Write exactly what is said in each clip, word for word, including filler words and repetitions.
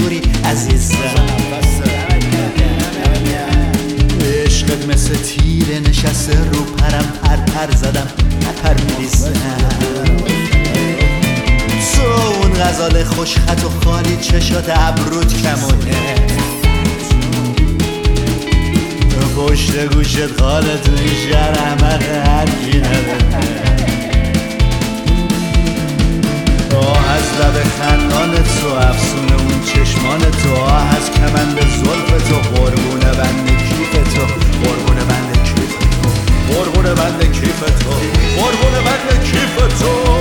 منصوری عزیزم. عشقت مثل تیره نشسته رو پرم، پر پر زدم پر میریزم. تو اون غزال خوشخط و خالی چشات ابرود کمونه، پشت گوشت خاله تو این شهر احمق هرکی نداره. آه از لب خندان تو، افسون اون چشمان تو، آه از کمند زلف تو، قربون بند کیف تو، قربون بند کیف تو، قربون بند کیف تو، قربون بند کیف تو.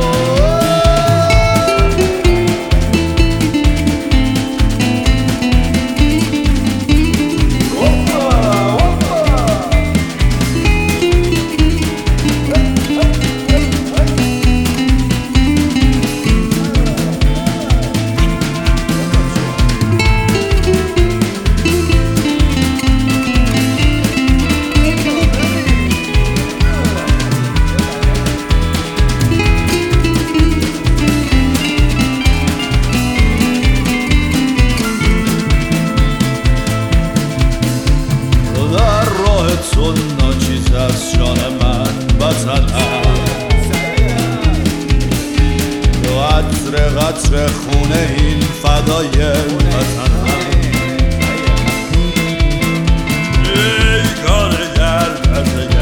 تو ناچیز از جان من وطنم، تو عطر قطر خونه این فدای وطنم. ای کارگر